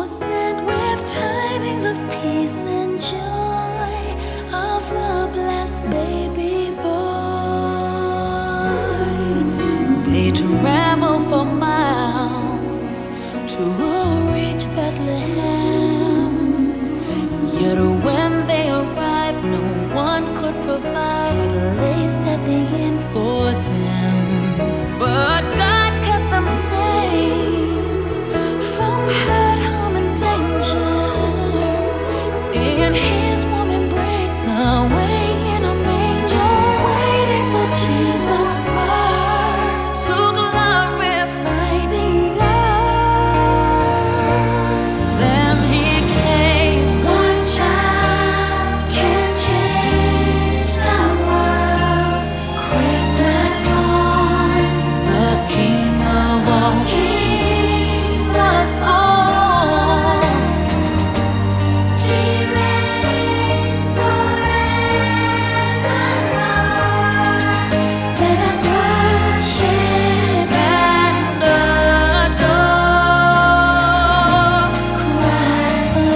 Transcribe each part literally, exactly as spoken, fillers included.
sent with tidings of peace and joy of the blessed baby boy. They travel for miles to reach Bethlehem. Yet when they arrived, no one could provide a place at the inn for them. But God kept them safe from hurt, harm, and danger in His warm embrace, away in a manger, waiting for Jesus' birth to glorify the earth. Then He came. One child can change the world. Christmas morn, the King of all kings was born. He reigns forevermore. Let us worship and adore Christ the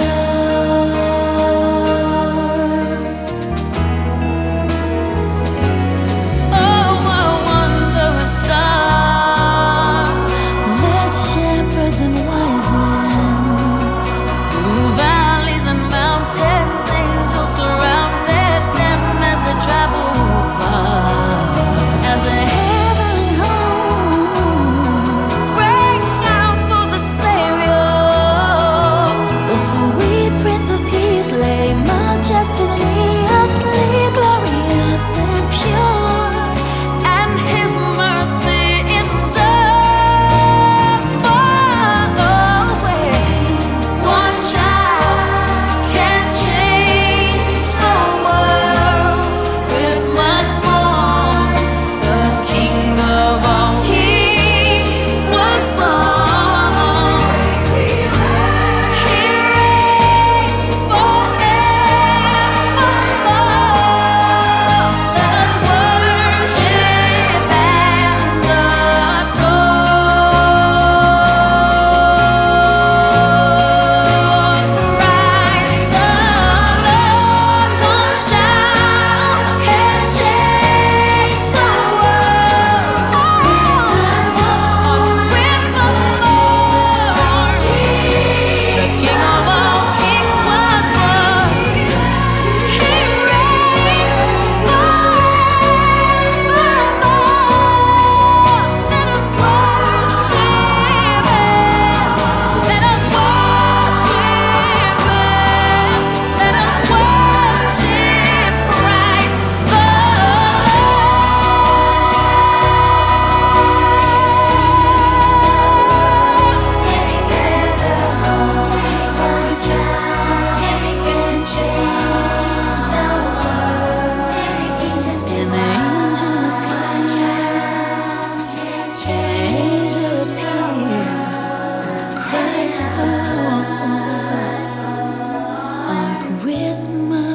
Lord. Oh, what a wondrous star! Let shepherds and wise men through valleys and mountains, angels surrounded them as they travel far. As a heavenly home rang out for the Savior, the sweet Prince of Peace lay majestically asleep, glorious and pure, and His mercy endures far away. One child can change the world. Christmas morn, the King of all kings was born. He reigns forevermore. Let us worship and adore Christ the Lord. One child can change the world. Christmas morn, the King of all kings was born. He reigns forevermore. Let us worship Him. Let us worship Him. Let us worship Christ the An angel appeared, an angel appeared, Christ the Lord on Christmas.